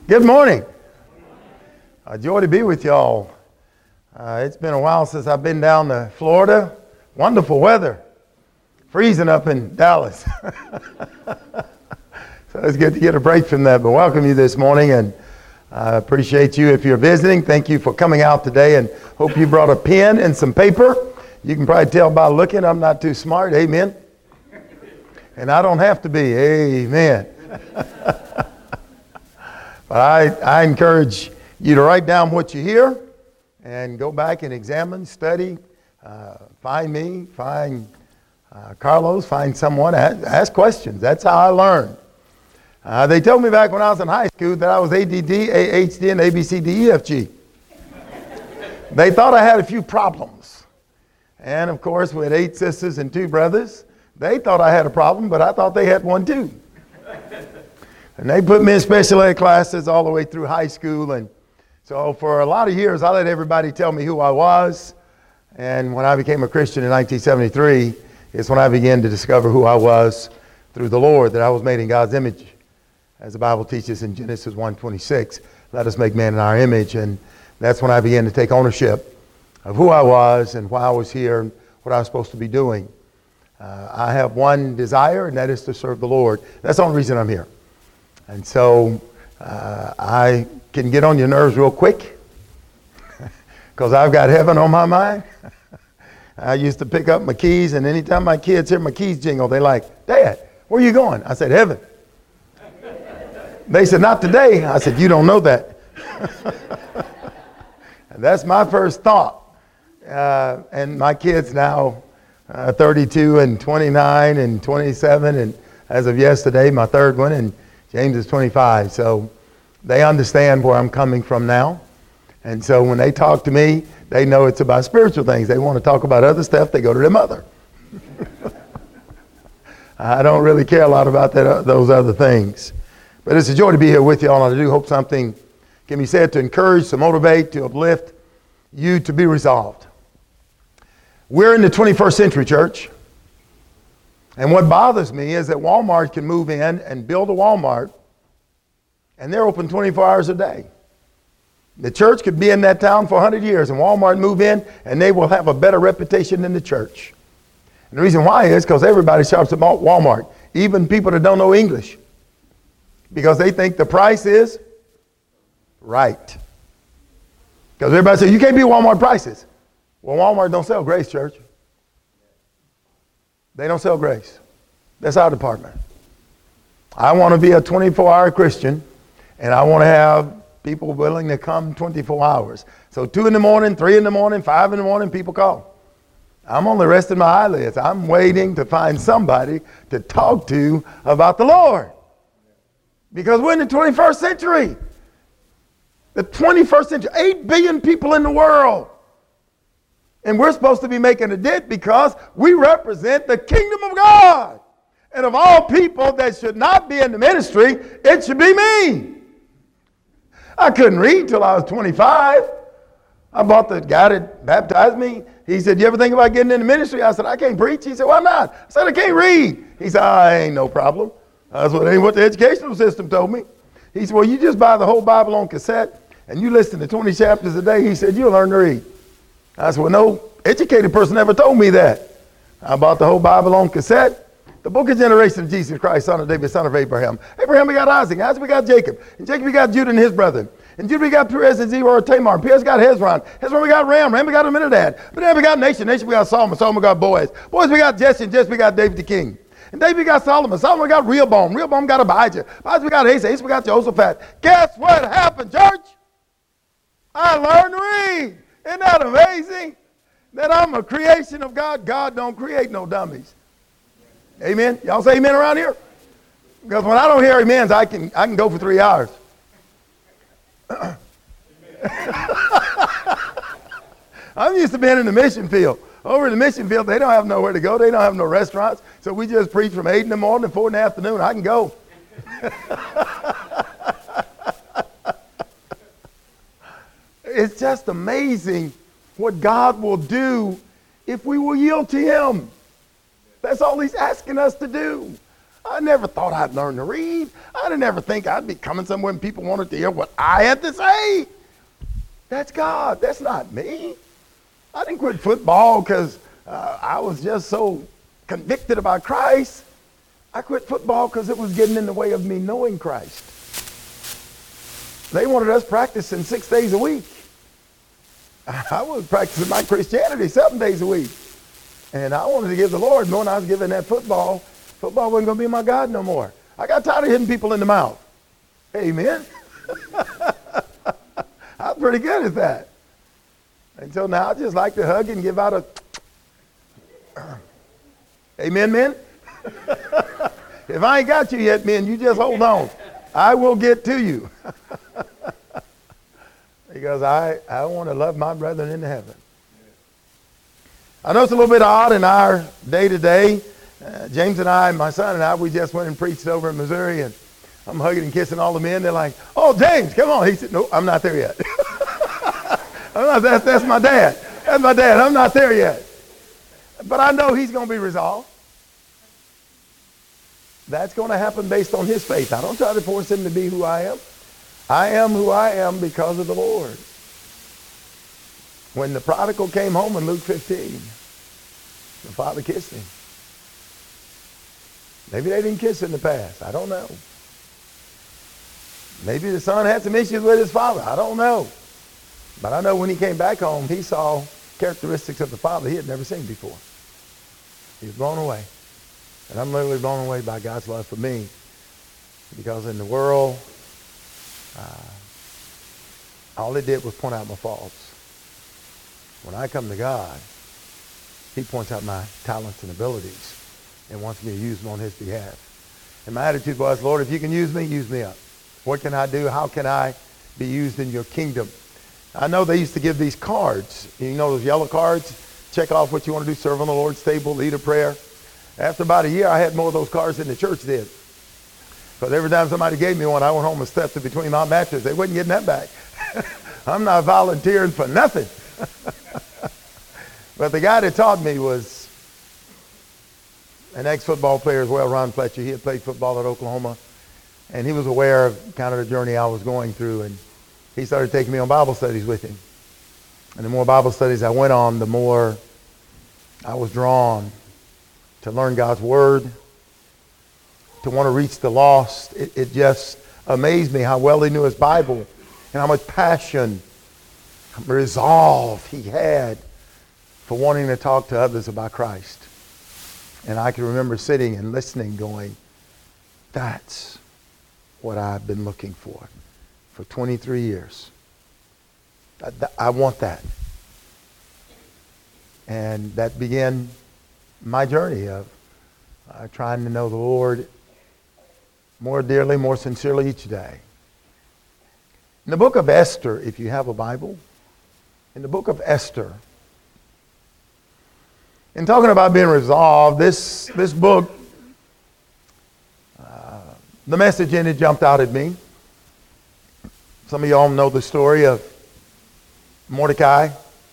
Good morning. Joy to be with y'all. It's been a while since I've been down to Florida. Wonderful weather. Freezing up in Dallas. So it's good to get a break from that. But welcome you this morning, and I appreciate you if you're visiting. Thank you for coming out today, and hope you brought a pen and some paper. You can probably tell by looking I'm not too smart. Amen. And I don't have to be. Amen. But I encourage you to write down what you hear and go back and examine, study, find me, find Carlos, find someone, ask questions. That's how I learned. They told me back when I was in high school that I was ADD, AHD, and ABCDEFG. They thought I had a few problems. And of course, with 8 sisters and 2 brothers, they thought I had a problem, but I thought they had one too. And they put me in special ed classes all the way through high school. And so for a lot of years, I let everybody tell me who I was. And when I became a Christian in 1973, is when I began to discover who I was through the Lord, that I was made in God's image. As the Bible teaches in Genesis 1:26, let us make man in our image. And that's when I began to take ownership of who I was and why I was here and what I was supposed to be doing. I have one desire, and that is to serve the Lord. That's the only reason I'm here. And so I can get on your nerves real quick because I've got heaven on my mind. I used to pick up my keys, and anytime my kids hear my keys jingle, they like, "Dad, where are you going?" I said, "Heaven." They said, "Not today." I said, "You don't know that." And that's my first thought. And my kids now, 32 and 29 and 27, and as of yesterday, my third one, and James is 25, so they understand where I'm coming from now. And so when they talk to me, they know it's about spiritual things. They want to talk about other stuff, they go to their mother. I don't really care a lot about those other things. But it's a joy to be here with you all. And I do hope something can be said to encourage, to motivate, to uplift you to be resolved. We're in the 21st century, church. And what bothers me is that Walmart can move in and build a Walmart, and they're open 24 hours a day. The church could be in that town for 100 years, and Walmart move in, and they will have a better reputation than the church. And the reason why is because everybody shops at Walmart, even people that don't know English, because they think the price is right. Because everybody says, "You can't be Walmart prices." Well, Walmart don't sell grace, church. They don't sell grace. That's our department. I want to be a 24-hour Christian, and I want to have people willing to come 24 hours. So 2 in the morning, 3 in the morning, 5 in the morning, people call. I'm only resting my eyelids. I'm waiting to find somebody to talk to about the Lord. Because we're in the 21st century. The 21st century, 8 billion people in the world. And we're supposed to be making a dent because we represent the kingdom of God. And of all people that should not be in the ministry, it should be me. I couldn't read till I was 25. I bought the guy that baptized me. He said, "You ever think about getting in the ministry?" I said, "I can't preach." He said, "Why not?" I said, "I can't read." He said, "Ain't no problem." That's what the educational system told me. He said, "Well, you just buy the whole Bible on cassette and you listen to 20 chapters a day." He said, "You'll learn to read." I said, "Well, no educated person ever told me that." I bought the whole Bible on cassette. The book of generation of Jesus Christ, son of David, son of Abraham. Abraham begot Isaac. Isaac begot Jacob. And Jacob begot Judah and his brethren. And Judah begot Perez and Zerah and Tamar. Perez begot Hezron. Hezron begot Ram. Ram begot Amminadab. Amminadab begot Nation. Nation begot Solomon. Solomon begot Boaz. Boaz begot Jesse. And Jesse begot David the king. And David begot Solomon. Solomon got Rehoboam. Rehoboam got Abijah. Abijah begot Asa. Asa begot Jehoshaphat. Guess what happened, church? I learned to read. Isn't that amazing? That I'm a creation of God. God don't create no dummies. Amen? Y'all say amen around here? Because when I don't hear amens, I can go for 3 hours. I'm used to being in the mission field. Over in the mission field, they don't have nowhere to go. They don't have no restaurants. So we just preach from 8 in the morning to 4 in the afternoon. I can go. It's just amazing what God will do if we will yield to Him. That's all He's asking us to do. I never thought I'd learn to read. I didn't ever think I'd be coming somewhere and people wanted to hear what I had to say. That's God. That's not me. I didn't quit football because I was just so convicted about Christ. I quit football because it was getting in the way of me knowing Christ. They wanted us practicing 6 days a week. I was practicing my Christianity 7 days a week. And I wanted to give the Lord more than I was giving that football. Football wasn't going to be my God no more. I got tired of hitting people in the mouth. Amen. I'm pretty good at that. Until now, I just like to hug and give out a... Amen, men? If I ain't got you yet, men, you just hold on. I will get to you. Because I want to love my brethren in heaven. I know it's a little bit odd in our day-to-day. James and I, my son and I, we just went and preached over in Missouri, and I'm hugging and kissing all the men. They're like, "Oh, James, come on." He said, "No, I'm not there yet." That's my dad. That's my dad. I'm not there yet. But I know he's going to be resolved. That's going to happen based on his faith. I don't try to force him to be who I am. I am who I am because of the Lord. When the prodigal came home in Luke 15, the father kissed him. Maybe they didn't kiss in the past. I don't know. Maybe the son had some issues with his father. I don't know. But I know when he came back home, he saw characteristics of the father he had never seen before. He was blown away. And I'm literally blown away by God's love for me. Because in the world, all it did was point out my faults. When I come to God, he points out my talents and abilities and wants me to use them on his behalf. And my attitude was, Lord, if you can use me up. What can I do? How can I be used in your kingdom? I know they used to give these cards. You know those yellow cards? Check off what you want to do, serve on the Lord's table, lead a prayer. After about a year, I had more of those cards than the church did. Because every time somebody gave me one, I went home and stuffed it between my mattress. They wasn't getting that back. I'm not volunteering for nothing. But the guy that taught me was an ex-football player as well, Ron Fletcher. He had played football at Oklahoma. And he was aware of kind of the journey I was going through. And he started taking me on Bible studies with him. And the more Bible studies I went on, the more I was drawn to learn God's Word, to want to reach the lost. It just amazed me how well he knew his Bible and how much passion, resolve he had for wanting to talk to others about Christ. And I can remember sitting and listening going, that's what I've been looking for 23 years. I want that. And that began my journey of trying to know the Lord more dearly, more sincerely each day. In the book of Esther, if you have a Bible, in the book of Esther, in talking about being resolved, this book, the message in it jumped out at me. Some of y'all know the story of Mordecai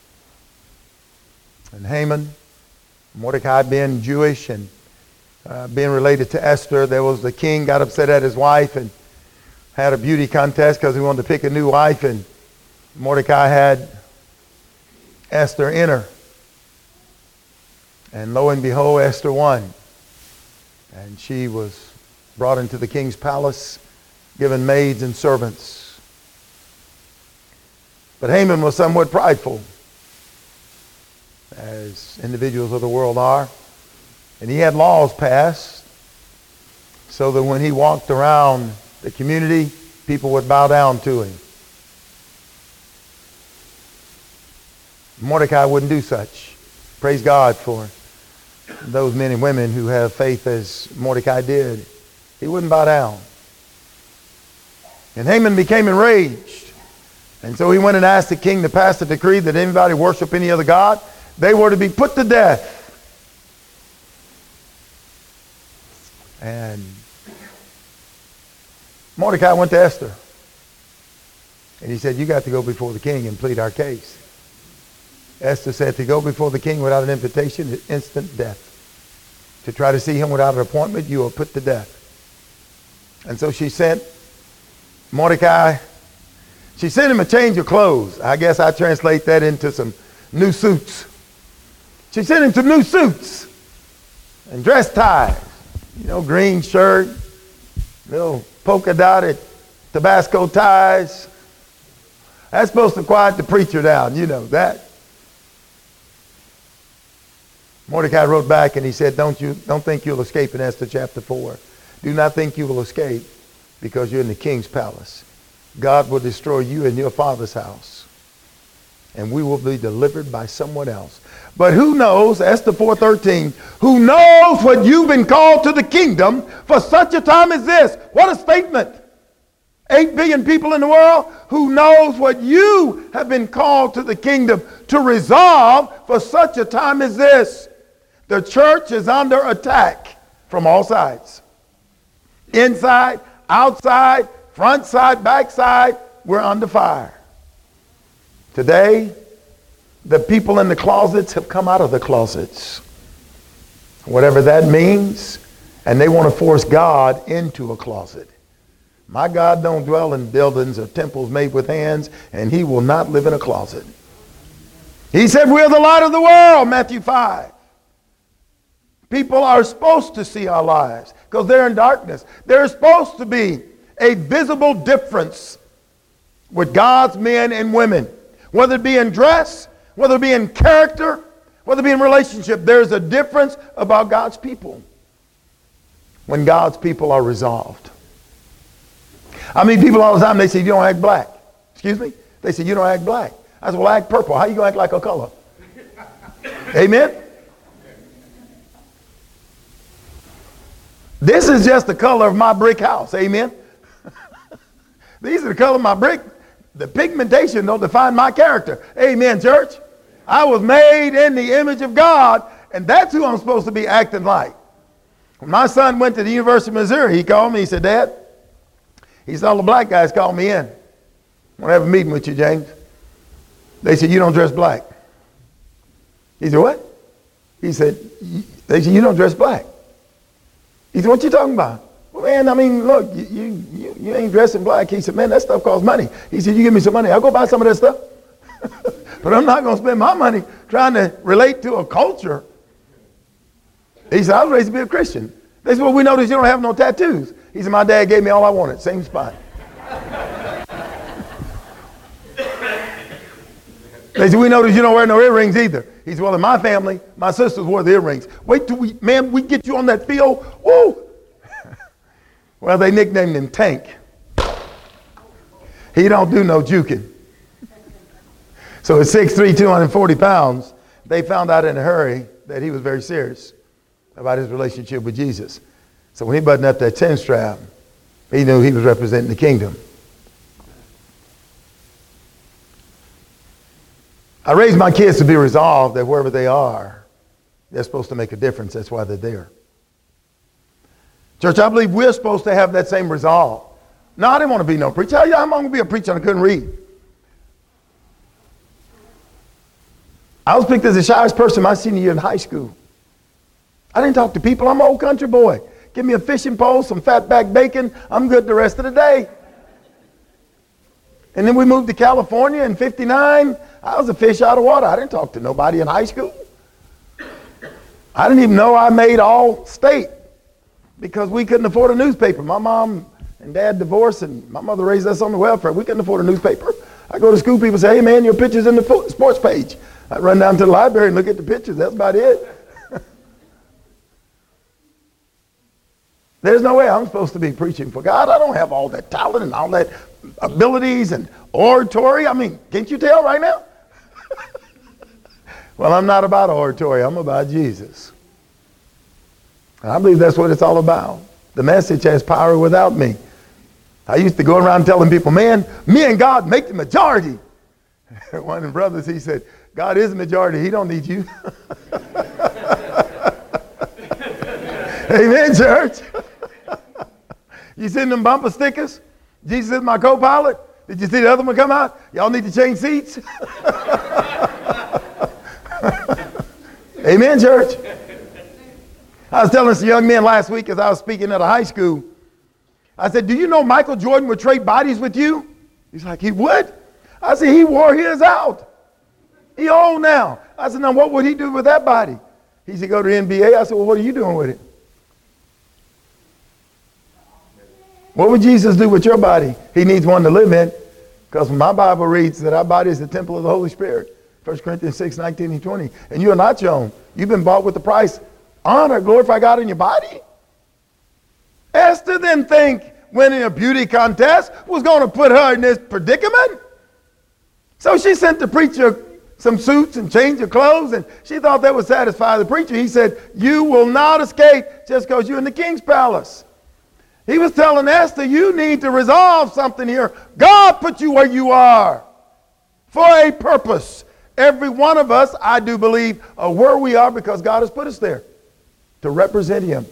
and Haman. Mordecai being Jewish and being related to Esther. There was the king got upset at his wife and had a beauty contest because he wanted to pick a new wife, and Mordecai had Esther enter. And lo and behold, Esther won. And she was brought into the king's palace, given maids and servants. But Haman was somewhat prideful, as individuals of the world are. And he had laws passed so that when he walked around the community, people would bow down to him. Mordecai wouldn't do such. Praise God for those men and women who have faith as Mordecai did. He wouldn't bow down. And Haman became enraged. And so he went and asked the king to pass a decree that anybody worship any other god, they were to be put to death. And Mordecai went to Esther. And he said, you got to go before the king and plead our case. Esther said, to go before the king without an invitation is instant death. to try to see him without an appointment, you are put to death. And so she sent Mordecai, she sent him a change of clothes. I guess I translate that into some new suits. She sent him some new suits and dress ties. You know, green shirt, little polka dotted Tabasco ties. That's supposed to quiet the preacher down, you know that. Mordecai wrote back and he said, don't think you'll escape in Esther chapter 4. Do not think you will escape because you're in the king's palace. God will destroy you and your father's house, and we will be delivered by someone else. But who knows, Esther 4:13, who knows what you've been called to the kingdom for such a time as this? What a statement. 8 billion people in the world. Who knows what you have been called to the kingdom to resolve for such a time as this? The church is under attack from all sides. Inside, outside, front side, back side, we're under fire. Today, the people in the closets have come out of the closets. Whatever that means, and they want to force God into a closet. My God don't dwell in buildings or temples made with hands, and he will not live in a closet. He said, we're the light of the world, Matthew 5. People are supposed to see our lives because they're in darkness. There's supposed to be a visible difference with God's men and women. Whether it be in dress, whether it be in character, whether it be in relationship, there's a difference about God's people when God's people are resolved. I meet people all the time, they say, you don't act black. Excuse me? They say, you don't act black. I said, well, I act purple. How you going to act like a color? Amen? This is just the color of my brick house. Amen? These are the color of my brick. The pigmentation don't define my character. Amen, church? I was made in the image of God, and that's who I'm supposed to be acting like. When my son went to the University of Missouri, he called me. He said, Dad, he said, all the black guys called me in. I want to have a meeting with you, James. They said, you don't dress black. He said, what? He said, they said, you don't dress black. He said, what you talking about? Well, man, I mean, look, you ain't dressing black. He said, man, that stuff costs money. He said, you give me some money, I'll go buy some of that stuff. But I'm not going to spend my money trying to relate to a culture. He said, I was raised to be a Christian. They said, well, we noticed you don't have no tattoos. He said, my dad gave me all I wanted, same spot. They said, we noticed you don't wear no earrings either. He said, well, in my family, my sisters wore the earrings. Wait till we get you on that field. Woo! Well, they nicknamed him Tank. He don't do no juking. So at 6'3", 240 pounds, they found out in a hurry that he was very serious about his relationship with Jesus. So when he buttoned up that 10 strap, he knew he was representing the kingdom. I raised my kids to be resolved that wherever they are, they're supposed to make a difference. That's why they're there. Church, I believe we're supposed to have that same resolve. No, I didn't want to be no preacher. I'm going to be a preacher and I couldn't read. I was picked as the shyest person my senior year in high school. I didn't talk to people. I'm an old country boy. Give me a fishing pole, some fatback bacon. I'm good the rest of the day. And then we moved to California in '59. I was a fish out of water. I didn't talk to nobody in high school. I didn't even know I made all state because we couldn't afford a newspaper. My mom and dad divorced and my mother raised us on the welfare. We couldn't afford a newspaper. I go to school, people say, hey man, your picture's in the sports page. I run down to the library and look at the pictures. That's about it. There's no way I'm supposed to be preaching for God. I don't have all that talent and all that abilities and oratory. I mean, can't you tell right now? Well, I'm not about oratory. I'm about Jesus. And I believe that's what it's all about. The message has power without me. I used to go around telling people, man, me and God make the majority. One of the brothers, he said, God is the majority. He don't need you. Amen, church. You seen them bumper stickers? Jesus is my co-pilot. Did you see the other one come out? Y'all need to change seats. Amen, church. I was telling some young men last week as I was speaking at a high school. I said, do you know Michael Jordan would trade bodies with you? He's like, he would? I said, he wore his out. He old now. I said, now what would he do with that body? He said, go to the NBA. I said, well, what are you doing with it? What would Jesus do with your body? He needs one to live in. Because my Bible reads that our body is the temple of the Holy Spirit. 1 Corinthians 6, 19 and 20. And you are not your own. You've been bought with the price. Honor, glorify God in your body. Esther didn't think winning a beauty contest was going to put her in this predicament. So she sent the preacher some suits and changed her clothes, and she thought that would satisfy the preacher. He said, you will not escape just because you're in the king's palace. He was telling Esther, you need to resolve something here. God put you where you are for a purpose. Every one of us, I do believe, are where we are because God has put us there to represent him.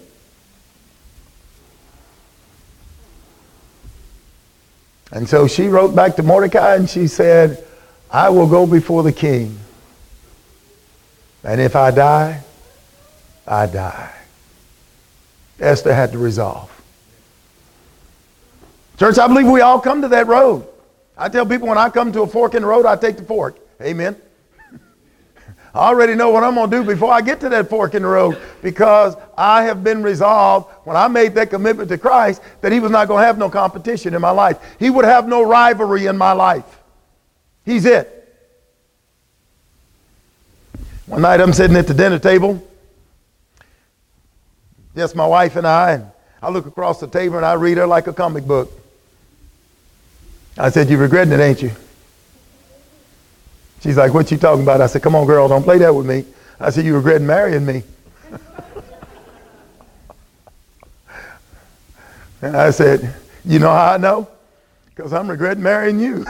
And so she wrote back to Mordecai and she said, I will go before the king. And if I die, I die. Esther had to resolve. Church, I believe we all come to that road. I tell people when I come to a fork in the road, I take the fork. Amen. I already know what I'm going to do before I get to that fork in the road because I have been resolved when I made that commitment to Christ that he was not going to have no competition in my life. He would have no rivalry in my life. He's it. One night I'm sitting at the dinner table. Just my wife and I look across the table and I read her like a comic book. I said, you're regretting it, ain't you? She's like, what you talking about? I said, come on, girl, don't play that with me. I said, you regretting marrying me. And I said, you know how I know? Because I'm regretting marrying you.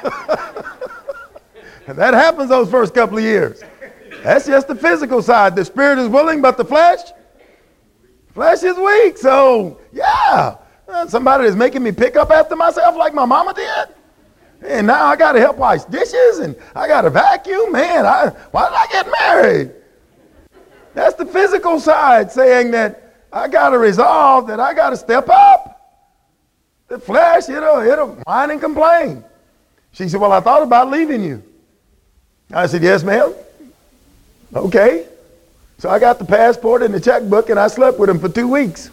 And that happens those first couple of years. That's just the physical side. The spirit is willing, but the flesh is weak. So, yeah. Somebody is making me pick up after myself like my mama did. And now I got to help wash dishes and I got to vacuum. Man, why did I get married? That's the physical side saying that I got to resolve that I got to step up. The flesh, it'll whine and complain. She said, well, I thought about leaving you. I said, yes, ma'am. Okay. So I got the passport and the checkbook and I slept with him for 2 weeks.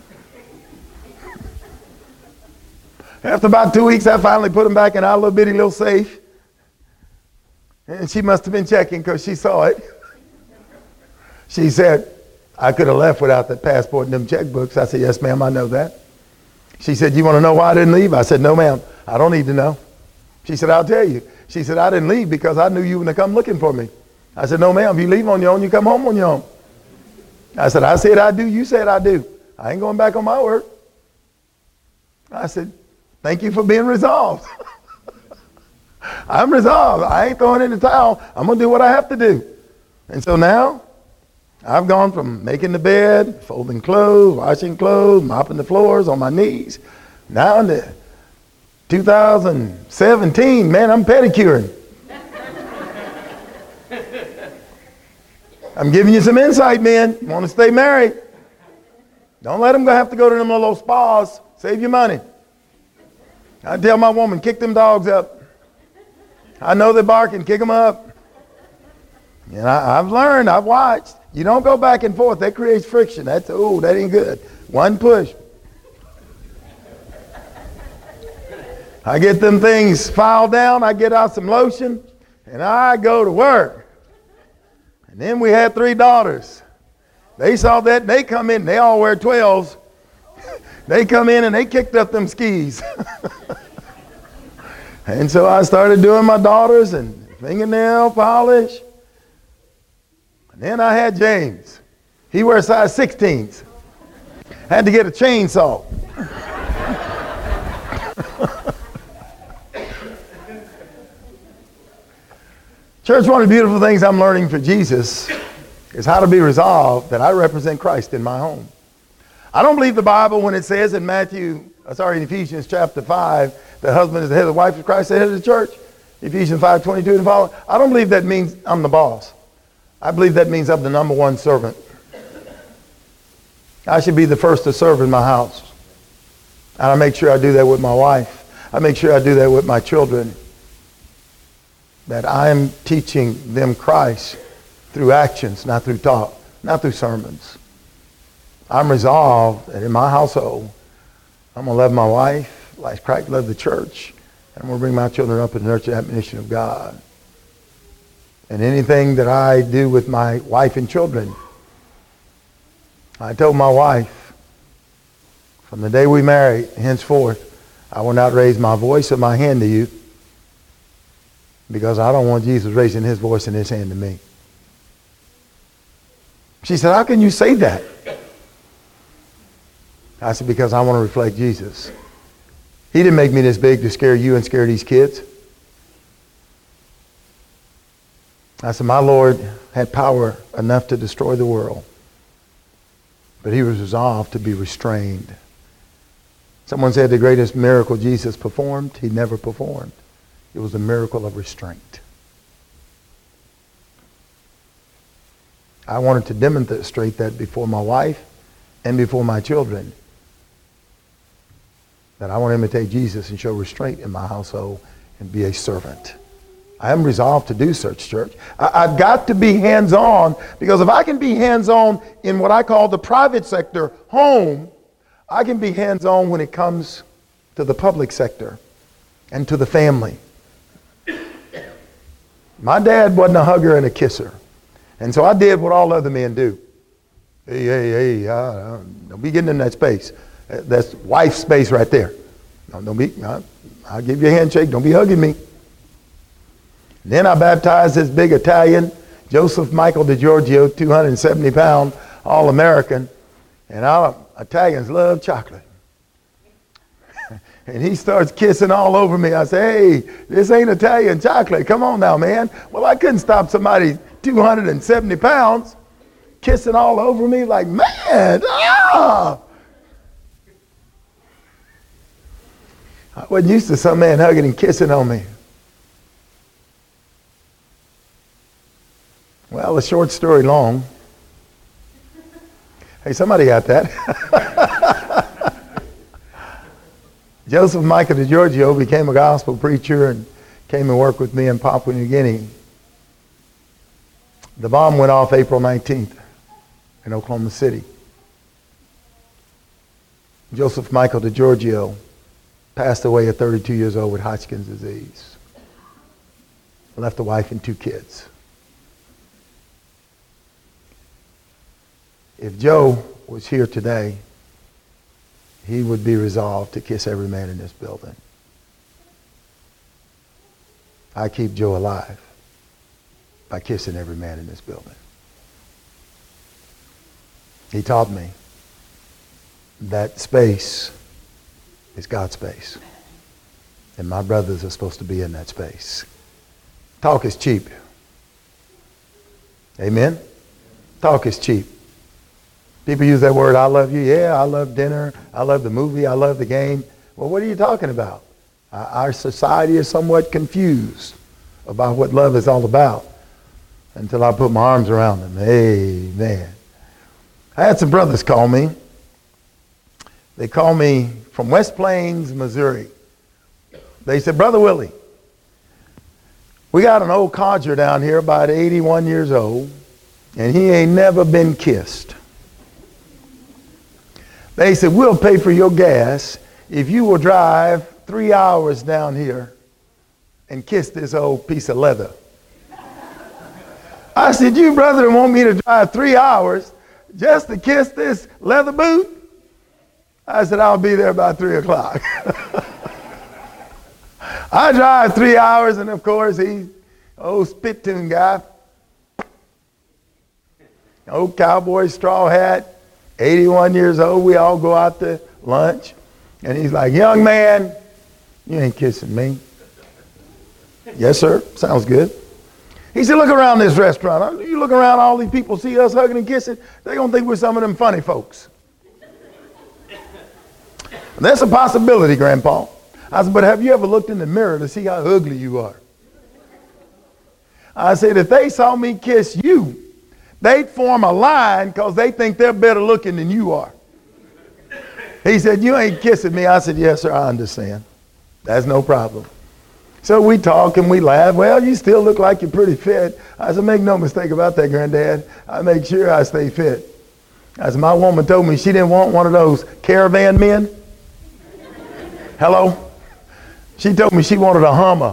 After about 2 weeks, I finally put him back in our little bitty little safe. And she must have been checking because she saw it. She said, I could have left without that passport and them checkbooks. I said, yes, ma'am, I know that. She said, you want to know why I didn't leave? I said, no, ma'am, I don't need to know. She said, I'll tell you. She said, I didn't leave because I knew you were going to come looking for me. I said, no, ma'am, if you leave on your own, you come home on your own. I said, I said I do, you said I do. I ain't going back on my word. I said, thank you for being resolved. I'm resolved. I ain't throwing in the towel. I'm going to do what I have to do. And so now, I've gone from making the bed, folding clothes, washing clothes, mopping the floors on my knees. Now in 2017, man, I'm pedicuring. I'm giving you some insight, men. You want to stay married? Don't let them have to go to them little spas. Save your money. I tell my woman, kick them dogs up. I know they're barking, kick them up. And I've learned, I've watched. You don't go back and forth. That creates friction. That ain't good. One push. I get them things filed down. I get out some lotion, and I go to work. And then we had 3 daughters. They saw that, and they come in. They all wear 12s. They come in, and they kicked up them skis. And so I started doing my daughters and fingernail polish. And then I had James. He wears size 16s. Had to get a chainsaw. Church, one of the beautiful things I'm learning for Jesus is how to be resolved that I represent Christ in my home. I don't believe the Bible when it says in in Ephesians chapter 5, the husband is the head of the wife, of Christ the head of the church. Ephesians 5:22 and following. I don't believe that means I'm the boss. I believe that means I'm the number one servant. I should be the first to serve in my house. And I make sure I do that with my wife. I make sure I do that with my children. That I'm teaching them Christ through actions, not through talk, not through sermons. I'm resolved that in my household, I'm going to love my wife like Christ loved the church. And I'm going to bring my children up in the nurture and admonition of God. And anything that I do with my wife and children, I told my wife, from the day we married, henceforth, I will not raise my voice or my hand to you because I don't want Jesus raising his voice and his hand to me. She said, how can you say that? I said, because I want to reflect Jesus. He didn't make me this big to scare you and scare these kids. I said, my Lord had power enough to destroy the world, but he was resolved to be restrained. Someone said the greatest miracle Jesus performed, he never performed. It was a miracle of restraint. I wanted to demonstrate that before my wife and before my children, that I want to imitate Jesus and show restraint in my household and be a servant. I am resolved to do such, church. I've got to be hands-on, because if I can be hands-on in what I call the private sector, home, I can be hands-on when it comes to the public sector and to the family. My dad wasn't a hugger and a kisser. And so I did what all other men do. Hey, don't be getting in that space. That's wife space right there. Don't be, I'll give you a handshake. Don't be hugging me. And then I baptized this big Italian, Joseph Michael DiGiorgio, 270 pound, All-American. And Italians love chocolate. And he starts kissing all over me. I say, hey, this ain't Italian chocolate. Come on now, man. Well, I couldn't stop somebody 270 pounds kissing all over me like, man, I wasn't used to some man hugging and kissing on me. Well, a short story long. Hey, somebody got that. Joseph Michael DiGiorgio became a gospel preacher and came and worked with me in Papua New Guinea. The bomb went off April 19th in Oklahoma City. Joseph Michael DiGiorgio passed away at 32 years old with Hodgkin's disease. Left a wife and 2 kids. If Joe was here today, he would be resolved to kiss every man in this building. I keep Joe alive by kissing every man in this building. He taught me that space is God's space. And my brothers are supposed to be in that space. Talk is cheap. Amen? Talk is cheap. People use that word, I love you. Yeah, I love dinner. I love the movie. I love the game. Well, what are you talking about? Our society is somewhat confused about what love is all about until I put my arms around them. Amen. I had some brothers call me. They called me from West Plains, Missouri. They said, Brother Willie, we got an old codger down here about 81 years old, and he ain't never been kissed. They said, we'll pay for your gas if you will drive 3 hours down here and kiss this old piece of leather. I said, you brother want me to drive 3 hours just to kiss this leather boot? I said, I'll be there by 3 o'clock. I drive 3 hours, and of course, he's old spittoon guy. Old cowboy straw hat. 81 years old, we all go out to lunch. And he's like, young man, you ain't kissing me. Yes, sir. Sounds good. He said, look around this restaurant. You look around, all these people see us hugging and kissing. They're going to think we're some of them funny folks. That's a possibility, Grandpa. I said, but have you ever looked in the mirror to see how ugly you are? I said, if they saw me kiss you, They'd form a line because they think they're better looking than you are. He said, you ain't kissing me. I said, yes, sir, I understand. That's no problem. So we talk and we laugh. Well, you still look like you're pretty fit. I said, make no mistake about that, Granddad. I make sure I stay fit. I said, my woman told me she didn't want one of those caravan men. Hello? She told me she wanted a Hummer.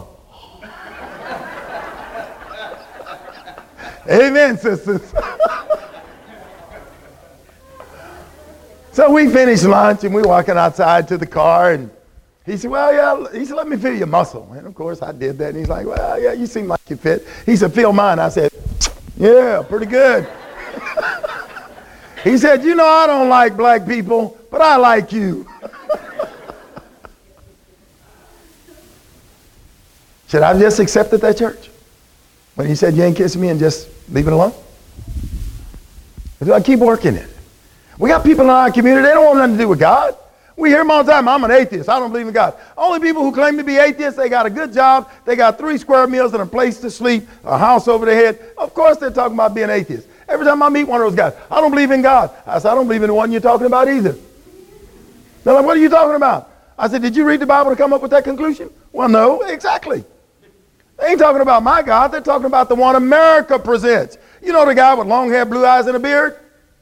Amen, sisters. So we finished lunch and we're walking outside to the car, and he said, well, yeah, he said, let me feel your muscle. And of course I did that. And he's like, well, yeah, you seem like you're fit. He said, feel mine. I said, yeah, pretty good. He said, you know, I don't like black people, but I like you. Should I have just accepted that church? When he said, you ain't kissing me, and just leave it alone? Or do I keep working it? We got people in our community, they don't want nothing to do with God. We hear them all the time, I'm an atheist, I don't believe in God. Only people who claim to be atheists, they got a good job, they got 3 square meals and a place to sleep, a house over their head. Of course they're talking about being atheists. Every time I meet one of those guys, I don't believe in God. I said, I don't believe in the one you're talking about either. They're like, what are you talking about? I said, did you read the Bible to come up with that conclusion? Well, no, exactly. They ain't talking about my God, they're talking about the one America presents. You know the guy with long hair, blue eyes, and a beard?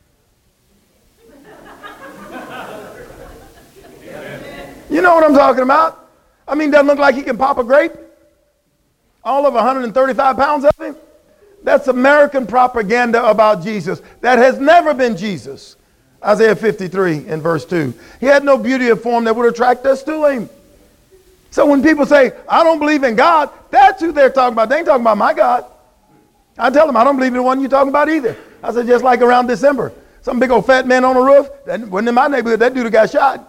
You know what I'm talking about? I mean, doesn't look like he can pop a grape? All of 135 pounds of him? That's American propaganda about Jesus. That has never been Jesus. Isaiah 53 in verse 2. He had no beauty of form that would attract us to him. So when people say, I don't believe in God, that's who they're talking about. They ain't talking about my God. I tell them, I don't believe in the one you're talking about either. I said, just like around December, some big old fat man on the roof, that wasn't in my neighborhood, that dude got shot.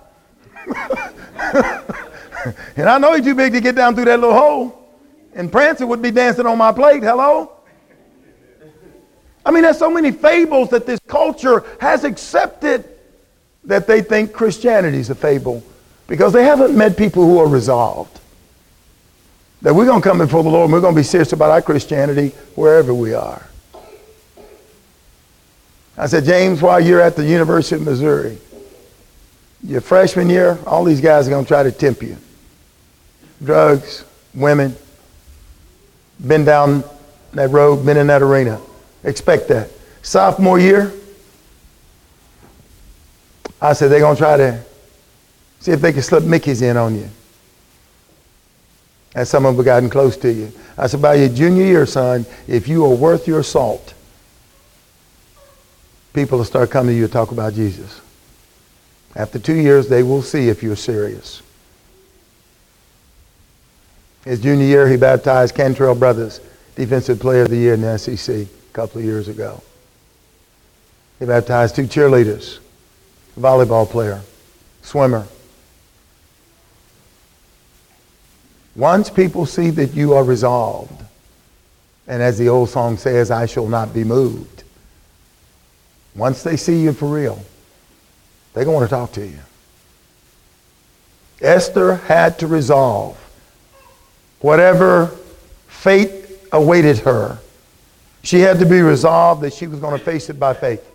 And I know he's too big to get down through that little hole. And Prancer would be dancing on my plate. Hello? I mean, there's so many fables that this culture has accepted that they think Christianity is a fable because they haven't met people who are resolved. That we're going to come before the Lord and we're going to be serious about our Christianity wherever we are. I said, James, while you're at the University of Missouri, your freshman year, all these guys are going to try to tempt you. Drugs, women, been down that road, been in that arena. Expect that. Sophomore year, I said, they're going to try to see if they can slip Mickey's in on you. And some of them have gotten close to you. I said, by your junior year, son, if you are worth your salt, people will start coming to you to talk about Jesus. After 2 years, they will see if you're serious. His junior year, he baptized Cantrell Brothers, Defensive Player of the Year in the SEC a couple of years ago. He baptized 2 cheerleaders, a volleyball player, swimmer. Once people see that you are resolved, and as the old song says, I shall not be moved. Once they see you for real, they're going to want to talk to you. Esther had to resolve whatever fate awaited her. She had to be resolved that she was going to face it by faith.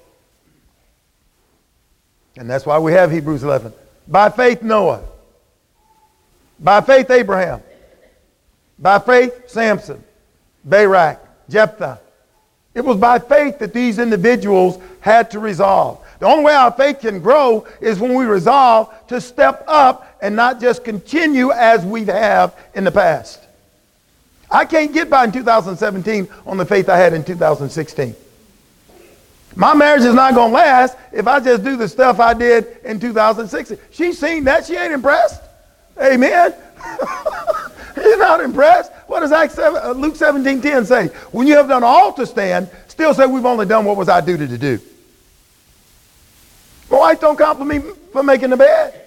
And that's why we have Hebrews 11. By faith, Noah. By faith, Abraham. By faith, Samson, Barak, Jephthah. It was by faith that these individuals had to resolve. The only way our faith can grow is when we resolve to step up and not just continue as we have in the past. I can't get by in 2017 on the faith I had in 2016. My marriage is not going to last if I just do the stuff I did in 2016. She's seen that. She ain't impressed. Amen. She's not impressed. What does Luke 17:10 say? When you have done all to stand, still say we've only done what was our duty to do. My wife don't compliment me for making the bed.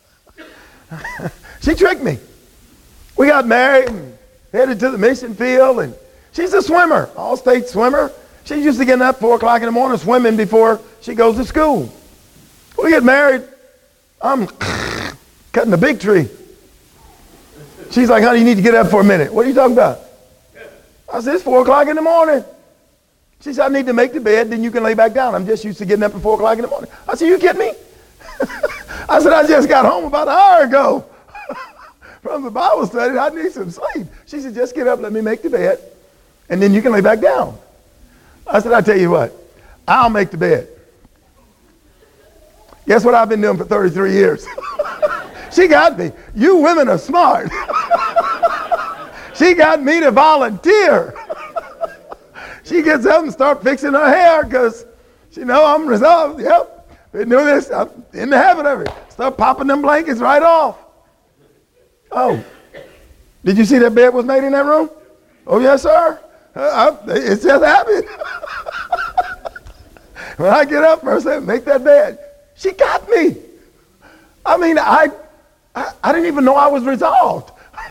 She tricked me. We got married and headed to the mission field, and she's a swimmer, all-state swimmer. She's used to getting up 4 o'clock in the morning swimming before she goes to school. We get married, I'm cutting a big tree. She's like, honey, you need to get up for a minute. What are you talking about? I said, it's 4 o'clock in the morning. She said, I need to make the bed, then you can lay back down. I'm just used to getting up at 4 o'clock in the morning. I said, you kidding me? I said, I just got home about an hour ago from the Bible study. I need some sleep. She said, just get up, let me make the bed, and then you can lay back down. I said, I'll tell you what, I'll make the bed. Guess what I've been doing for 33 years? She got me. You women are smart. She got me to volunteer. She gets up and starts fixing her hair because she know I'm resolved. Yep, been doing this. I'm in the habit of it. Start popping them blankets right off. Oh, did you see that bed was made in that room? Oh, yes, sir. It's just habit. When I get up first, I make that bed. She got me. I mean, I didn't even know I was resolved.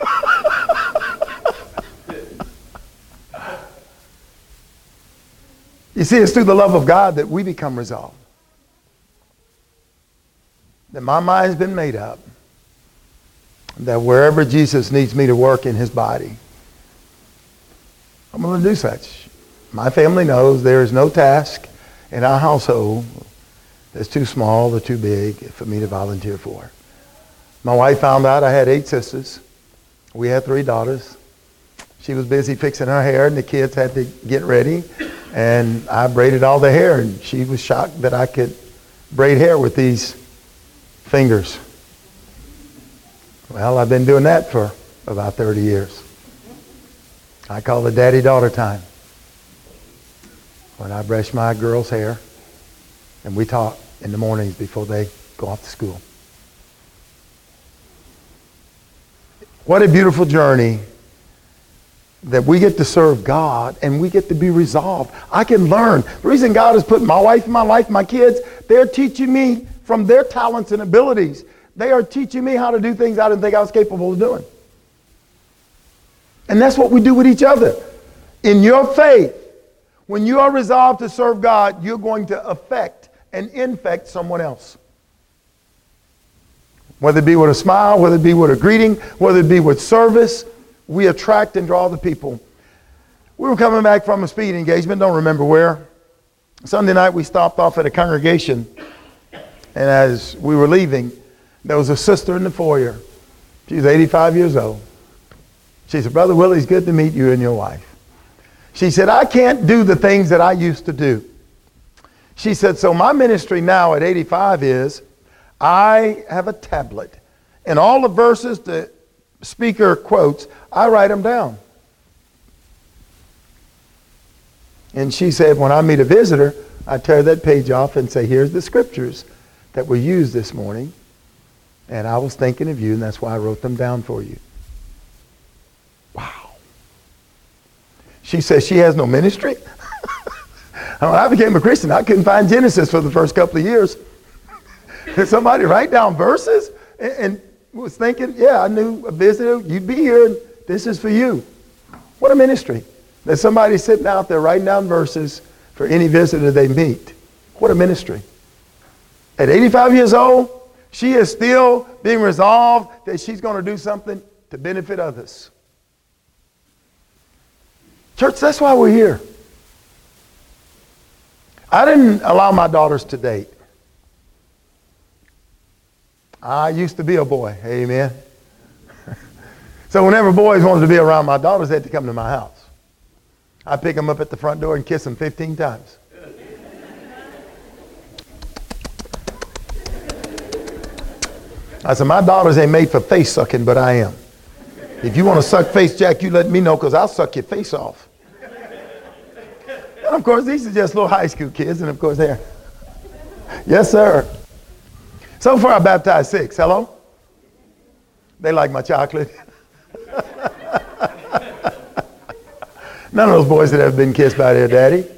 You see, it's through the love of God that we become resolved. That my mind's been made up. That wherever Jesus needs me to work in his body, I'm going to do such. My family knows there is no task in our household that's too small or too big for me to volunteer for. My wife found out I had 8 sisters. We had 3 daughters. She was busy fixing her hair, and the kids had to get ready. And I braided all the hair, and she was shocked that I could braid hair with these fingers. Well, I've been doing that for about 30 years. I call it daddy-daughter time. When I brush my girls' hair, and we talk in the mornings before they go off to school. What a beautiful journey that we get to serve God and we get to be resolved. I can learn. The reason God has put my wife in my life, my kids, they're teaching me from their talents and abilities. They are teaching me how to do things I didn't think I was capable of doing. And that's what we do with each other. In your faith, when you are resolved to serve God, you're going to affect and infect someone else. Whether it be with a smile, whether it be with a greeting, whether it be with service, we attract and draw the people. We were coming back from a speed engagement, don't remember where. Sunday night we stopped off at a congregation, and as we were leaving, there was a sister in the foyer. She was 85 years old. She said, Brother Willie, it's good to meet you and your wife. She said, I can't do the things that I used to do. She said, so my ministry now at 85 is, I have a tablet, and all the verses the speaker quotes, I write them down. And she said, when I meet a visitor, I tear that page off and say, here's the scriptures that were used this morning. And I was thinking of you, and that's why I wrote them down for you. Wow. She says she has no ministry. When I became a Christian, I couldn't find Genesis for the first couple of years. Did somebody write down verses? And was thinking, yeah, I knew a visitor, you'd be here, and this is for you. What a ministry. There's somebody sitting out there writing down verses for any visitor they meet. What a ministry. At 85 years old, she is still being resolved that she's going to do something to benefit others. Church, that's why we're here. I didn't allow my daughters to date. I used to be a boy, amen. So whenever boys wanted to be around my daughters, they had to come to my house. I'd pick them up at the front door and kiss them 15 times. I said, my daughters ain't made for face sucking, but I am. If you want to suck face, Jack, you let me know, because I'll suck your face off. And of course, these are just little high school kids, and of course they're, yes, sir. So far, I baptized 6. Hello? They like my chocolate. None of those boys that have been kissed by their daddy.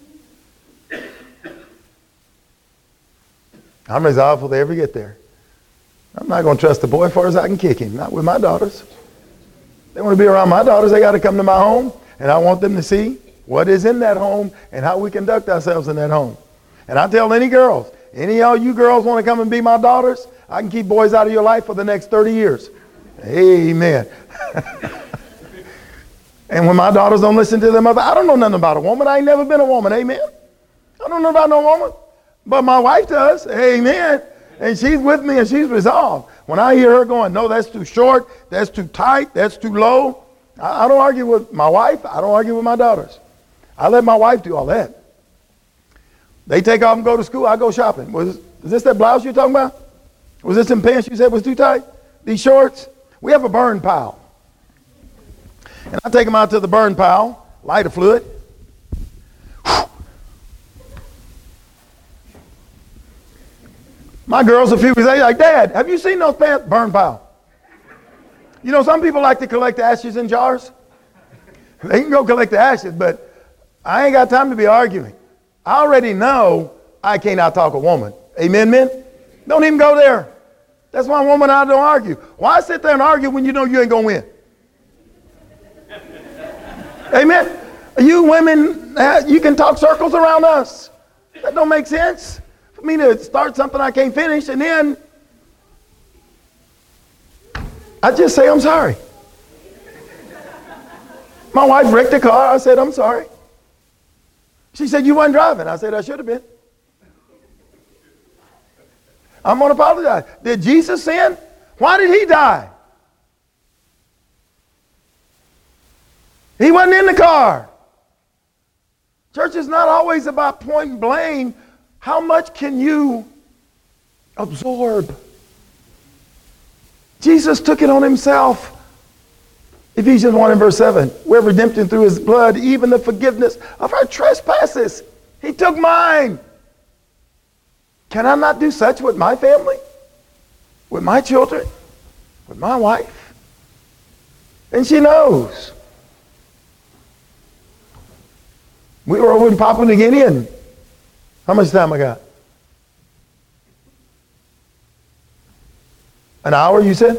I'm resolved if they ever get there. I'm not going to trust the boy as far as I can kick him. Not with my daughters. They want to be around my daughters. They got to come to my home, and I want them to see what is in that home and how we conduct ourselves in that home. And I tell any girls, any of you girls want to come and be my daughters, I can keep boys out of your life for the next 30 years. Amen. And when my daughters don't listen to their mother, I don't know nothing about a woman. I ain't never been a woman. Amen. I don't know about no woman. But my wife does. Amen. And she's with me and she's resolved. When I hear her going, no, that's too short, that's too tight, that's too low, I don't argue with my wife. I don't argue with my daughters. I let my wife do all that. They take off and go to school. I go shopping. Is this that blouse you're talking about? Was this some pants you said was too tight? These shorts? We have a burn pile. And I take them out to the burn pile, lighter fluid. My girls a few weeks later like, Dad, have you seen those pants? Burn pile. You know, some people like to collect ashes in jars. They can go collect the ashes, but I ain't got time to be arguing. I already know I can't out-talk a woman. Amen, men? Don't even go there. That's why a woman I don't argue. Why sit there and argue when you know you ain't going to win? Amen? You women, you can talk circles around us. That don't make sense. For me to start something I can't finish and then I just say I'm sorry. My wife wrecked the car. I said, I'm sorry. She said, you weren't driving. I said, I should have been. I'm going to apologize. Did Jesus sin? Why did he die? He wasn't in the car. Church is not always about point and blame. How much can you absorb? Jesus took it on himself. Ephesians 1 and verse 7. We have redemption through his blood, even the forgiveness of our trespasses. He took mine. Can I not do such with my family? With my children? With my wife? And she knows. We were over in Papua New Guinea, and how much time I got? An hour, you said?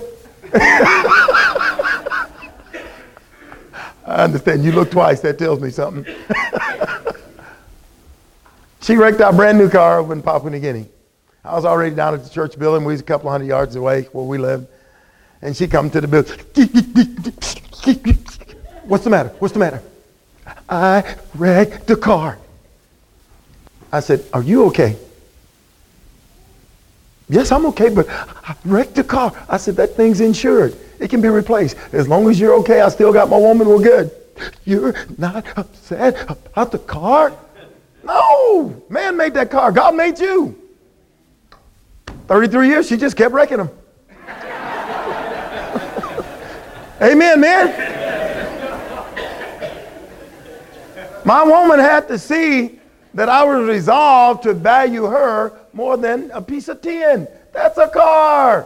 I understand. You look twice. That tells me something. She wrecked our brand new car over in Papua New Guinea. I was already down at the church building. We was a couple hundred yards away where we lived. And she come to the building. What's the matter? What's the matter? I wrecked the car. I said, are you okay? Yes, I'm okay, but I wrecked the car. I said, that thing's insured. It can be replaced. As long as you're okay, I still got my woman, we're good. You're not upset about the car? No! Man made that car. God made you. 33 years, she just kept wrecking them. Amen, man. My woman had to see that I was resolved to value her more than a piece of tin. That's a car.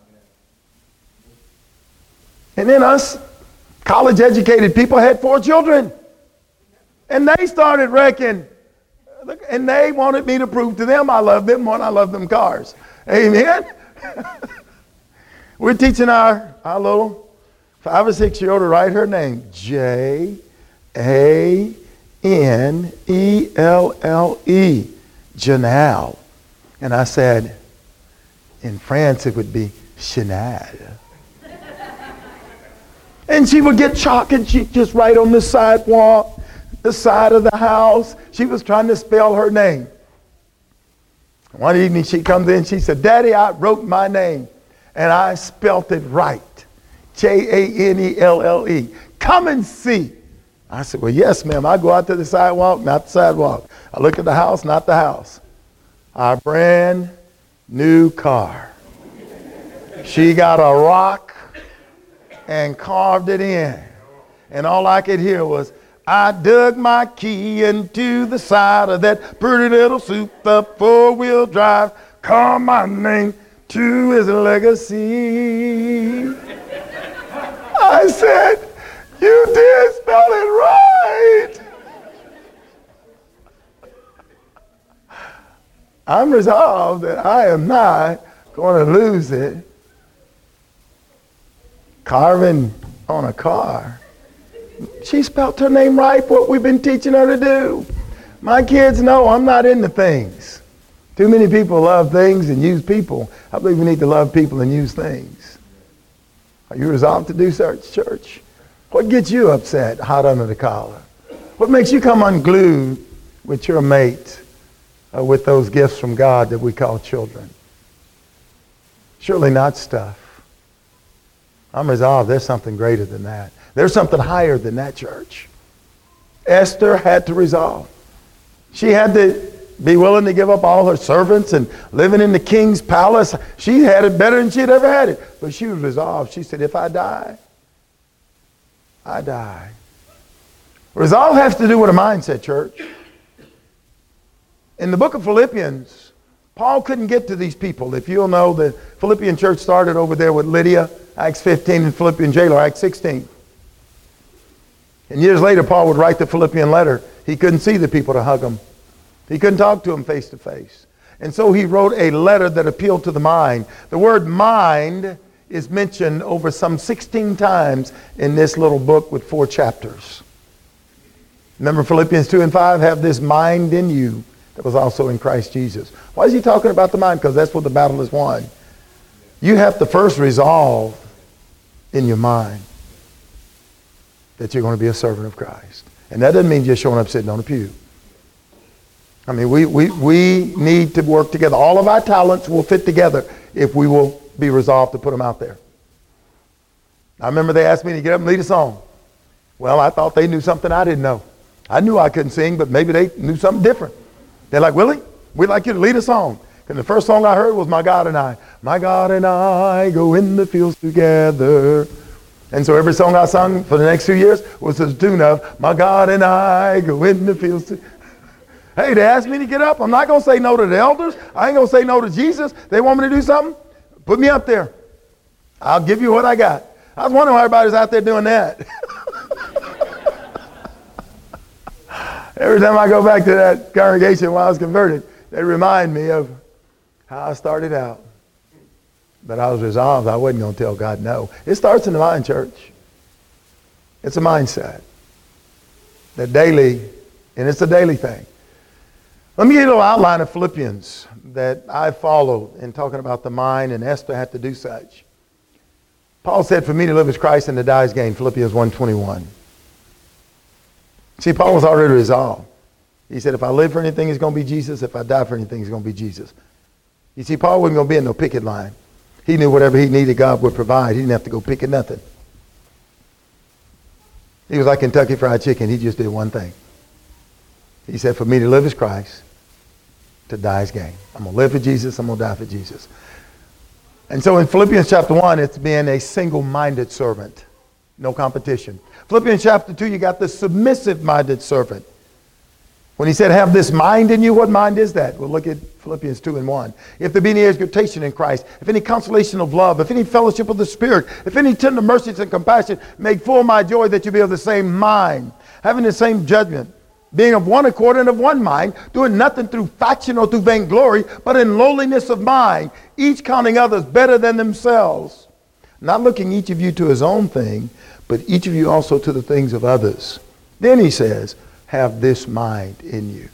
And then us college-educated people had 4 children. And they started wrecking. And they wanted me to prove to them I love them more than I love them cars. Amen? We're teaching our little 5 or 6-year-old to write her name. Janelle. Janelle. And I said, in France it would be Chanel. And she would get chalk and she'd just write on the sidewalk, the side of the house. She was trying to spell her name. One evening she comes in, she said, Daddy, I wrote my name and I spelt it right. Janelle. Come and see. I said, well, yes, ma'am. I go out to the sidewalk, not the sidewalk. I look at the house, not the house. Our brand new car. She got a rock and carved it in. And all I could hear was, I dug my key into the side of that pretty little souped-up 4-wheel drive. Call my name to his legacy. I said, you did spell it right. I'm resolved that I am not going to lose it. Carving on a car. She spelled her name right, what we've been teaching her to do. My kids know I'm not into things. Too many people love things and use people. I believe we need to love people and use things. Are you resolved to do such, church? What gets you upset, hot under the collar? What makes you come unglued with your mate, with those gifts from God that we call children? Surely not stuff. I'm resolved there's something greater than that. There's something higher than that, church. Esther had to resolve. She had to be willing to give up all her servants and living in the king's palace. She had it better than she'd ever had it. But she was resolved. She said, if I die, I die. Resolve has to do with a mindset, church. In the book of Philippians, Paul couldn't get to these people. If you'll know, the Philippian church started over there with Lydia, Acts 15, and Philippian jailer, Acts 16. And years later, Paul would write the Philippian letter. He couldn't see the people to hug them. He couldn't talk to them face to face. And so he wrote a letter that appealed to the mind. The word mind is mentioned over some 16 times in this little book with 4 chapters. Remember Philippians 2 and 5, have this mind in you that was also in Christ Jesus. Why is he talking about the mind? Because that's where the battle is won. You have to first resolve in your mind that you're going to be a servant of Christ. And that doesn't mean just showing up sitting on a pew. I mean, we need to work together. All of our talents will fit together if we will be resolved to put them out there. I remember they asked me to get up and lead a song. Well, I thought they knew something I didn't know. I knew I couldn't sing, but maybe they knew something different. They're like, Willie, we'd like you to lead a song. And the first song I heard was My God and I. My God and I go in the fields together. And so every song I sung for the next few years was to the tune of My God and I go in the fields together. Hey, they asked me to get up. I'm not going to say no to the elders. I ain't going to say no to Jesus. They want me to do something? Put me up there. I'll give you what I got. I was wondering why everybody's out there doing that. Every time I go back to that congregation when I was converted, they remind me of how I started out. But I was resolved I wasn't going to tell God no. It starts in the mind, church. It's a mindset. That daily, and it's a daily thing. Let me give you a little outline of Philippians that I followed in talking about the mind, and Esther had to do such. Paul said, for me to live is Christ and to die is gain, Philippians 1:21. See, Paul was already resolved. He said, if I live for anything, it's going to be Jesus. If I die for anything, it's going to be Jesus. You see, Paul wasn't going to be in no picket line. He knew whatever he needed, God would provide. He didn't have to go picket nothing. He was like Kentucky Fried Chicken. He just did one thing. He said, for me to live is Christ, to die is gain. I'm going to live for Jesus. I'm going to die for Jesus. And so in Philippians chapter 1, it's being a single-minded servant. No competition. Philippians chapter 2, you got the submissive-minded servant. When he said, have this mind in you, what mind is that? We'll look at Philippians 2 and 1. If there be any exhortation in Christ, if any consolation of love, if any fellowship of the Spirit, if any tender mercies and compassion, make full my joy that you be of the same mind, having the same judgment, being of one accord and of one mind, doing nothing through faction or through vainglory, but in lowliness of mind, each counting others better than themselves. Not looking each of you to his own thing, but each of you also to the things of others. Then he says, have this mind in you.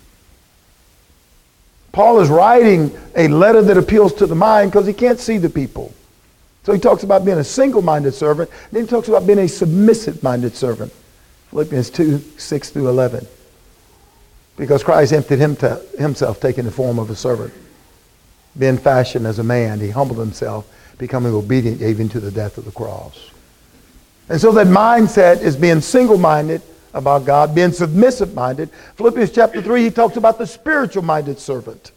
Paul is writing a letter that appeals to the mind because he can't see the people. So he talks about being a single-minded servant. Then he talks about being a submissive-minded servant. Philippians 2, 6 through 11. Because Christ emptied himself, taking the form of a servant. Being fashioned as a man, he humbled himself, becoming obedient even to the death of the cross. And so that mindset is being single-minded about God, being submissive-minded. Philippians chapter 3, he talks about the spiritual-minded servant.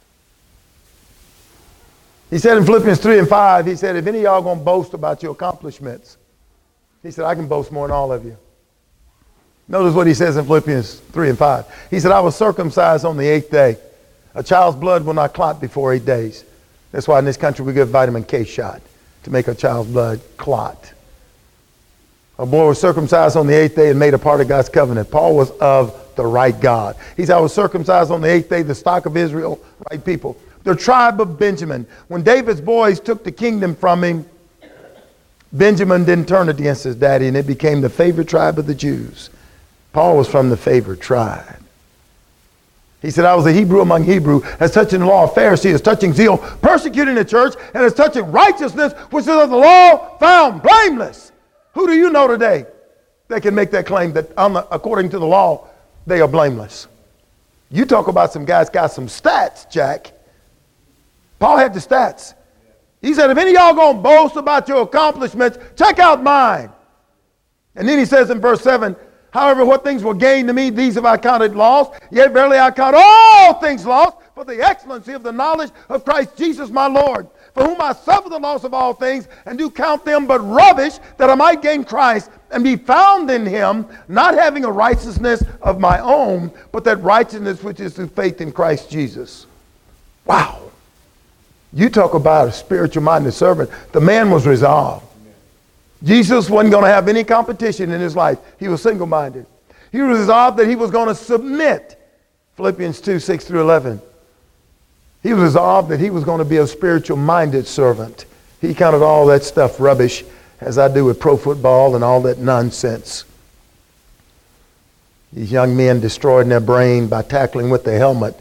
He said in Philippians 3 and 5, he said, if any of y'all going to boast about your accomplishments, he said, I can boast more than all of you. Notice what he says in Philippians 3 and 5. He said, I was circumcised on the 8th day. A child's blood will not clot before 8 days. That's why in this country we give vitamin K shot to make a child's blood clot. A boy was circumcised on the 8th day and made a part of God's covenant. Paul was of the right God. He said, I was circumcised on the 8th day, the stock of Israel, right people. The tribe of Benjamin. When David's boys took the kingdom from him, Benjamin didn't turn against his daddy, and it became the favored tribe of the Jews. Paul was from the favored tribe. He said, I was a Hebrew among Hebrew, as touching the law of Pharisees, as touching zeal, persecuting the church, and as touching righteousness, which is of the law, found blameless. Who do you know today they can make that claim that according to the law, they are blameless. You talk about some guys got some stats, Jack. Paul had the stats. He said, if any of y'all going to boast about your accomplishments, check out mine. And then he says in verse 7, however, what things were gained to me, these have I counted loss. Yet verily I count all things lost for the excellency of the knowledge of Christ Jesus my Lord, for whom I suffer the loss of all things, and do count them but rubbish, that I might gain Christ, and be found in him, not having a righteousness of my own, but that righteousness which is through faith in Christ Jesus. Wow. You talk about a spiritual-minded servant. The man was resolved. Jesus wasn't going to have any competition in his life. He was single-minded. He was resolved that he was going to submit. Philippians 2, 6 through 11. He was resolved that he was going to be a spiritual-minded servant. He counted all that stuff rubbish, as I do with pro football and all that nonsense. These young men destroying their brain by tackling with the helmet.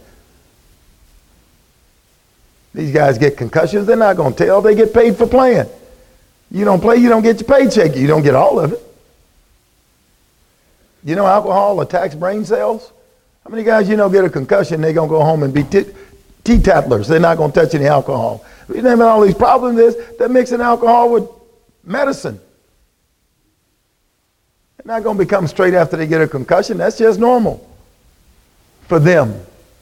These guys get concussions. They're not going to tell. They get paid for playing. You don't play, you don't get your paycheck. You don't get all of it. You know alcohol attacks brain cells? How many guys you know get a concussion, they're going to go home and be teetotalers. They're not going to touch any alcohol. The reason having all these problems is they're mixing alcohol with medicine. They're not going to become straight after they get a concussion. That's just normal for them.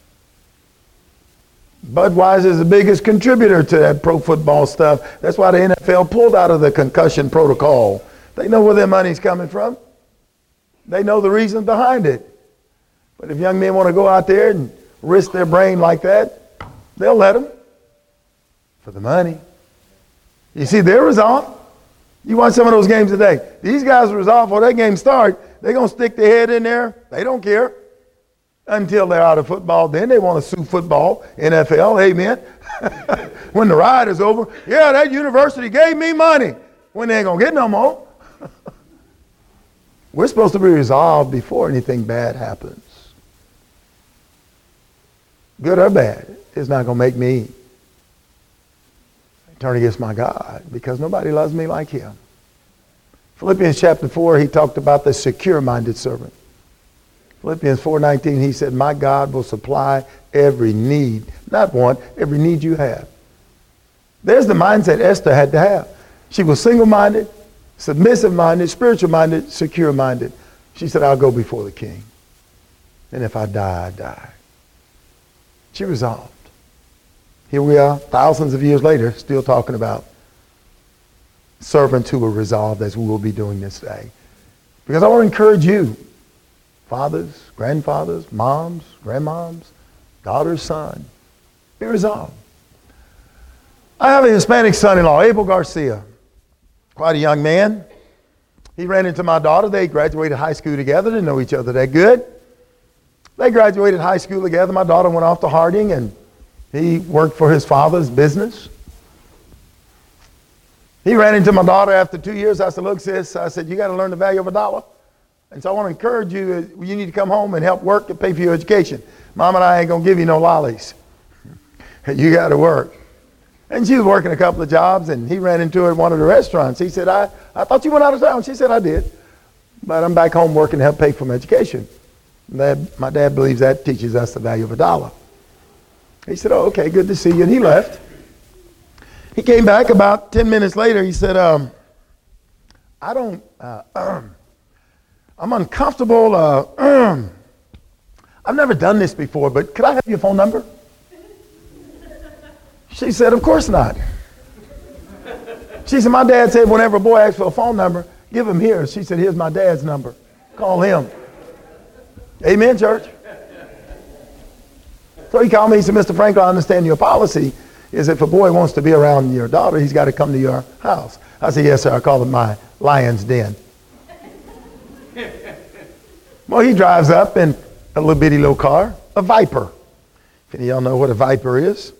Budweiser is the biggest contributor to that pro football stuff. That's why the NFL pulled out of the concussion protocol. They know where their money's coming from. They know the reason behind it. But if young men want to go out there and risk their brain like that, they'll let them for the money. You see, they're resolved. You watch some of those games today. These guys are resolved before that game starts. They're going to stick their head in there. They don't care. Until they're out of football, then they want to sue football, NFL, amen. When the ride is over, yeah, that university gave me money. When they ain't going to get no more. We're supposed to be resolved before anything bad happens. Good or bad, it's not going to make me turn against my God, because nobody loves me like him. Philippians chapter 4, he talked about the secure-minded servant. Philippians 4:19, he said, my God will supply every need, not one, every need you have. There's the mindset Esther had to have. She was single-minded, submissive-minded, spiritual-minded, secure-minded. She said, I'll go before the king. And if I die, I die. She resolved. Here we are, thousands of years later, still talking about servants who were resolved, as we will be doing this day. Because I want to encourage you, fathers, grandfathers, moms, grandmoms, daughters, son, be resolved. I have a Hispanic son-in-law, Abel Garcia, quite a young man. He ran into my daughter. They graduated high school together, didn't know each other that good. They graduated high school together. My daughter went off to Harding, and he worked for his father's business. He ran into my daughter after 2 years. I said, look, sis, I said, you got to learn the value of a dollar. And so I want to encourage you, you need to come home and help work to pay for your education. Mom and I ain't going to give you no lollies. You got to work. And she was working a couple of jobs, and he ran into her at one of the restaurants. He said, I thought you went out of town. She said, I did. But I'm back home working to help pay for my education. My dad believes that teaches us the value of a dollar. He said, oh, okay, good to see you. And he left. He came back about 10 minutes later. He said, I'm uncomfortable. I've never done this before, but could I have your phone number? She said, of course not. She said, my dad said whenever a boy asks for a phone number, give him here. She said, here's my dad's number. Call him. Amen, church? So he called me. He said, Mr. Franklin, I understand your policy is if a boy wants to be around your daughter, he's got to come to your house. I said, yes, sir. I call it my lion's den. Well, he drives up in a little bitty little car, a Viper. If any of y'all know what a Viper is.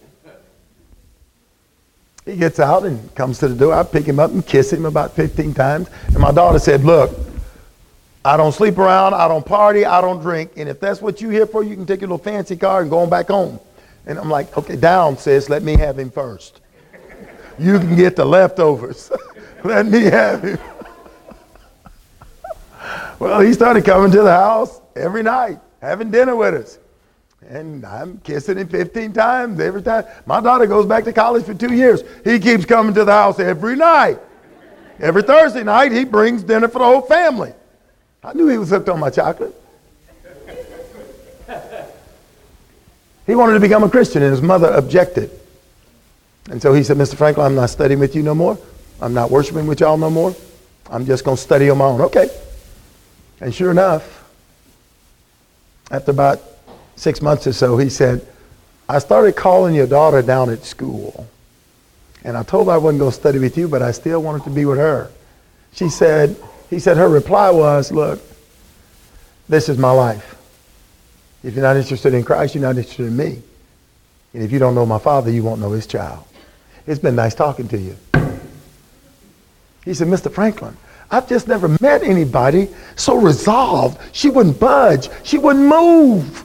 He gets out and comes to the door. I pick him up and kiss him about 15 times. And my daughter said, look, I don't sleep around, I don't party, I don't drink. And if that's what you're here for, you can take your little fancy car and go on back home. And I'm like, okay, down, sis, let me have him first. You can get the leftovers. Let me have him. Well, he started coming to the house every night, having dinner with us. And I'm kissing him 15 times every time. My daughter goes back to college for 2 years. He keeps coming to the house every night. Every Thursday night, he brings dinner for the whole family. I knew he was hooked on my chocolate. He wanted to become a Christian, and his mother objected. And so he said, Mr. Franklin, I'm not studying with you no more. I'm not worshiping with y'all no more. I'm just going to study on my own. Okay. And sure enough, after about 6 months or so, he said, I started calling your daughter down at school. And I told her I wasn't going to study with you, but I still wanted to be with her. He said, her reply was, look, this is my life. If you're not interested in Christ, you're not interested in me. And if you don't know my father, you won't know his child. It's been nice talking to you. He said, Mr. Franklin, I've just never met anybody so resolved. She wouldn't budge. She wouldn't move.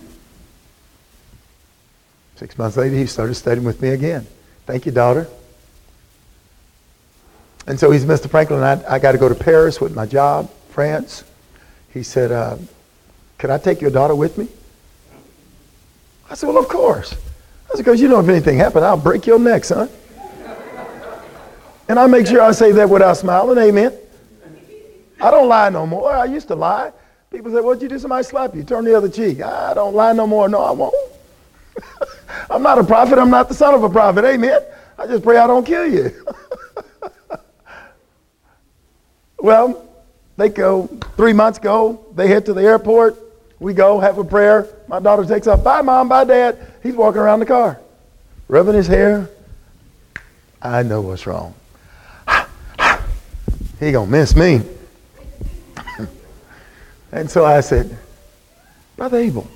6 months later, he started studying with me again. Thank you, daughter. And so he's Mr. Franklin, I got to go to Paris with my job, France. He said, could I take your daughter with me? I said, well, of course. I said, because you know if anything happened, I'll break your neck, son. And I make sure I say that without smiling, amen. I don't lie no more. I used to lie. People say, what'd you do? Somebody slap you. Turn the other cheek. I don't lie no more. No, I won't. I'm not a prophet. I'm not the son of a prophet. Amen. I just pray I don't kill you. Well, they go, 3 months go. They head to the airport. We go, have a prayer. My daughter takes off. Bye, Mom. Bye, Dad. He's walking around the car, rubbing his hair. I know what's wrong. He gonna miss me. And so I said, Brother Abel,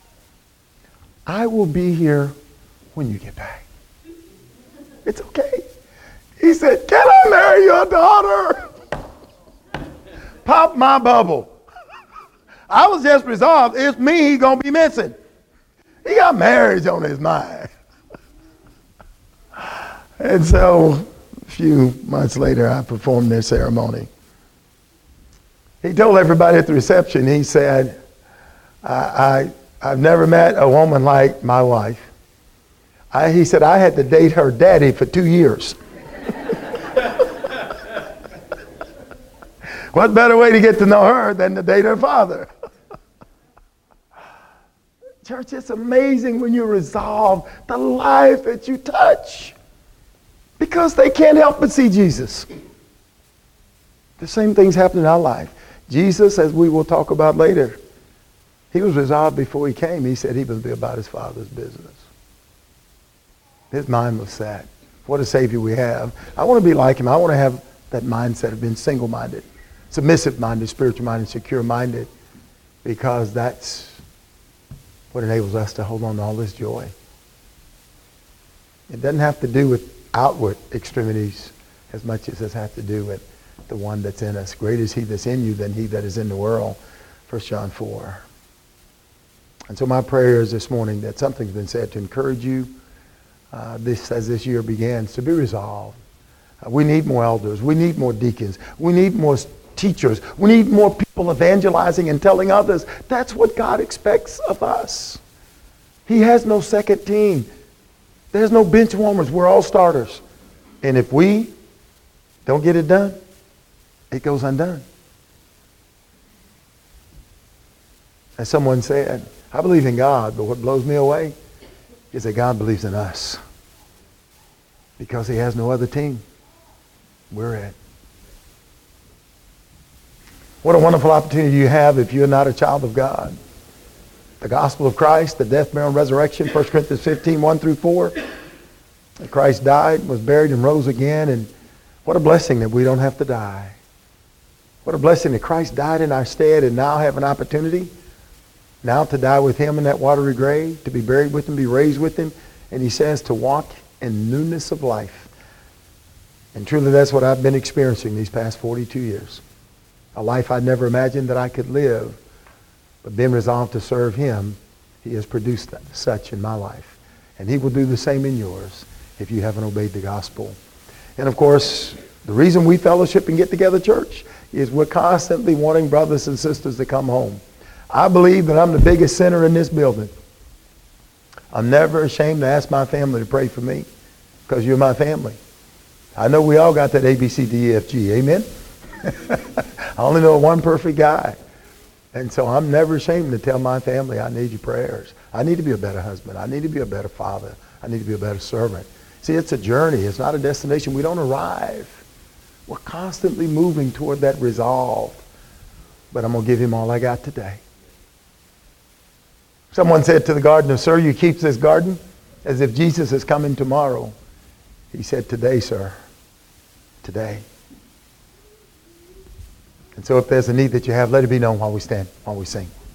I will be here when you get back. It's okay. He said, can I marry your daughter? Pop my bubble. I was just resolved, it's me he's gonna be missing. He got marriage on his mind. And so a few months later, I performed their ceremony. He told everybody at the reception, he said, I've never met a woman like my wife. He said, I had to date her daddy for 2 years. What better way to get to know her than to date her father? Church, it's amazing when you resolve the life that you touch. Because they can't help but see Jesus. The same things happen in our life. Jesus, as we will talk about later, he was resolved before he came. He said he would be about his Father's business. His mind was set. What a Savior we have. I want to be like him. I want to have that mindset of being single-minded, submissive-minded, spiritual-minded, secure-minded, because that's what enables us to hold on to all this joy. It doesn't have to do with outward extremities as much as it has to do with the one that's in us. Greater is he that's in you than he that is in the world. 1 John 4. And so my prayer is this morning that something's been said to encourage you as this year begins, to be resolved. We need more elders. We need more deacons. We need more teachers. We need more people evangelizing and telling others. That's what God expects of us. He has no second team. There's no bench warmers. We're all starters. And if we don't get it done, it goes undone. As someone said, I believe in God, but what blows me away is that God believes in us. Because he has no other team. We're it. What a wonderful opportunity you have if you're not a child of God. The gospel of Christ, the death, burial, and resurrection, 1 Corinthians 15, 1 through 4. That Christ died, was buried, and rose again. And what a blessing that we don't have to die. What a blessing that Christ died in our stead and now have an opportunity now to die with him in that watery grave, to be buried with him, be raised with him. And he says to walk in newness of life. And truly that's what I've been experiencing these past 42 years. A life I never imagined that I could live. But being resolved to serve him, he has produced such in my life. And he will do the same in yours if you haven't obeyed the gospel. And of course, the reason we fellowship and get together, church, is we're constantly wanting brothers and sisters to come home. I believe that I'm the biggest sinner in this building. I'm never ashamed to ask my family to pray for me because you're my family. I know we all got that A, B, C, D, E, F, G. Amen? I only know one perfect guy. And so I'm never ashamed to tell my family, I need your prayers. I need to be a better husband. I need to be a better father. I need to be a better servant. See, it's a journey. It's not a destination. We don't arrive. We're constantly moving toward that resolve. But I'm going to give him all I got today. Someone said to the gardener, sir, you keep this garden as if Jesus is coming tomorrow. He said, today, sir. Today. And so if there's a need that you have, let it be known while we stand, while we sing.